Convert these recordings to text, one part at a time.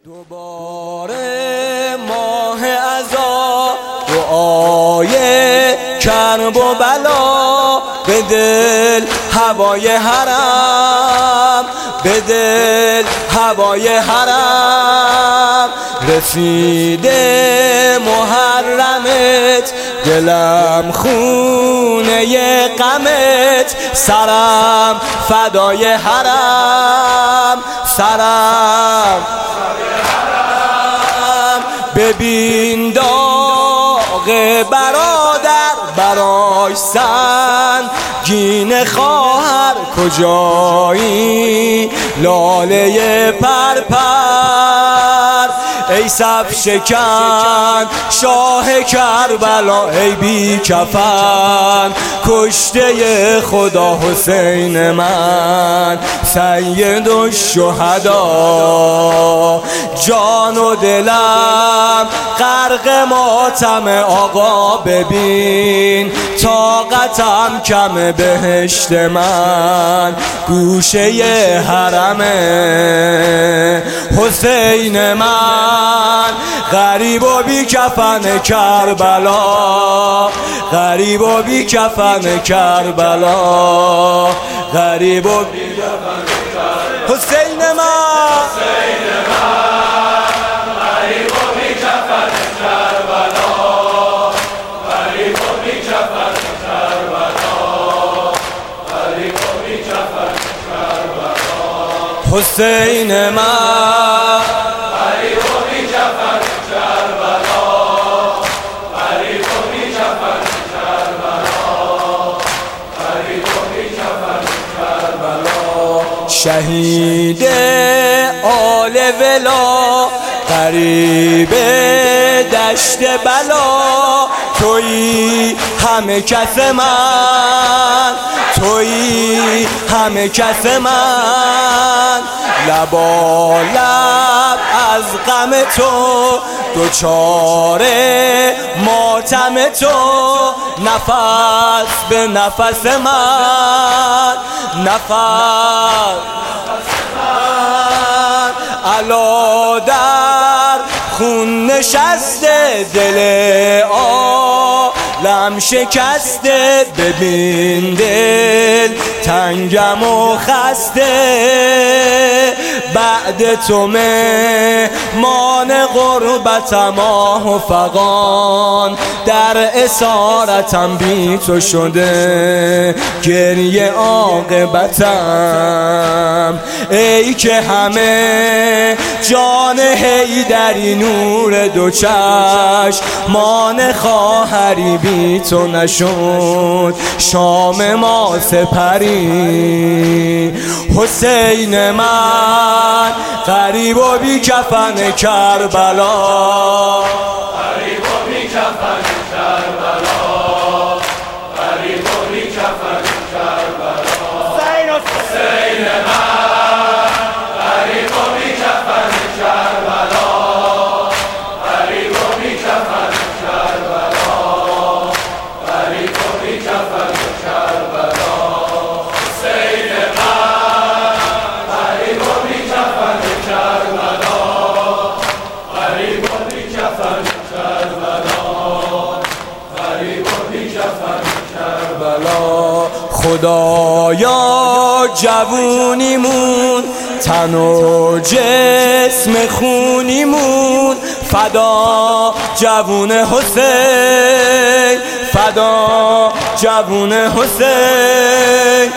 دوباره ماه عزا دعای کرب و بلا به دل هوای حرم، به دل هوای حرم رسیده محرمت، دلم خونه غمت، سرم فدای حرم، سرم ببین داغ برادر برای سنگین خواهر، کجایی لاله پرپر ای صف شکن شاه کربلا، ای بی کفن کشته خدا حسین من سید الشهدا، جان و دلم غرق ماتم آقا، ببین طاقتم کم بهشت من گوشه حرمه، حسین من غریب و بی کفن کربلا، غریب و بی کفن کربلا، غریب و بی کفن کربلا، حسین من غریب و بی کفن کربلا، غریب و بی کفن کربلا، غریب و بی کفن کربلا، حسین من غریب و بی کفن کربلا، غریب و بی کفن کربلا، غریب و بی کفن کربلا، شهید آل ولا غریب دشت بلا، تویی همه کس من، تویی همه کس من، لبالب از غم تو دوچار ماتم تو، نفس به نفس من، نفس علا در خون نشسته، دل عالم شکسته، ببین دل تنگم و خسته، بعد تو مهمان غربتم آه و فغان، در اسارتم بی تو شده گریه عاقبتم، ای که همه جان حیدری نور دو چشم مان خواهری بی تو نشد شام ما سپری، حسین من غریب و بی کفن کربلا، غریب و بی کفن کربلا، غریب و بی کفن کربلا، حسین من غریب و بی کفن کربلا، غریب و بی کفن کربلا، غریب و بی کفن کربلا، حسین من غریب و بی کفن کربلا، غریب و بی کفن کربلا، غریب و بی کفن کربلا، خدایا جوونیمون تن و جسم خونیمون، فدا جوون حسین، فدا جوون حسین،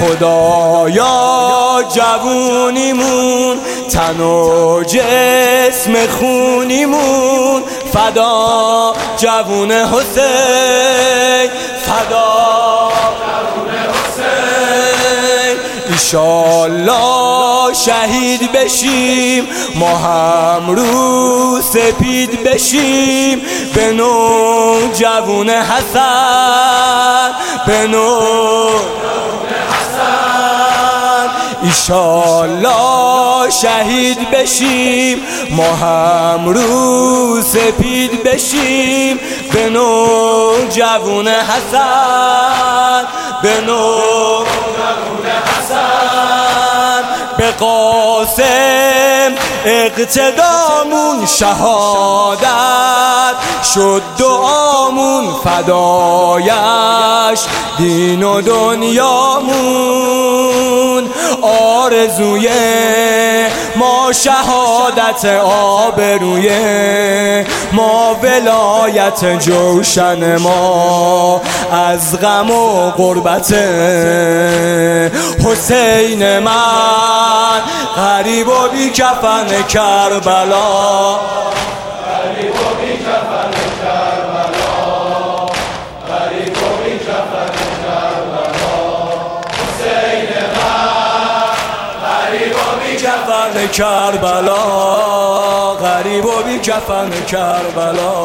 خدایا جوونیمون تن و جسم خونیمون، فدا جوون حسین، فدا جوون حسین، ایشالله شهید بشیم ما هم رو سپید بشیم، به نو جوون حسن، به نو جوون حسن، ایشالله شهید بشیم ما هم رو سپید بشیم، به نو جوون حسن، به نو جوون حسن، به قاسم اقتدامون شهادت شد، دعامون فدایش دین و دنیامون. آرزوی ما شهادت، آبروی ما ولایت، جوشن ما از غم و غربت. حسین من غریب و بی کفن کربلا، غریب و بی کفن کربلا، غریب و بی کفن کربلا. حسین من غریب و بی کفن کربلا، غریب و بی کفن کربلا.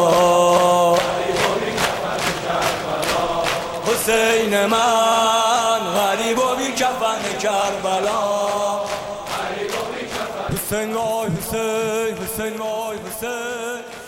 حسین من غریب و بی کفن کربلا. حسین وای حسین، حسین وای حسین.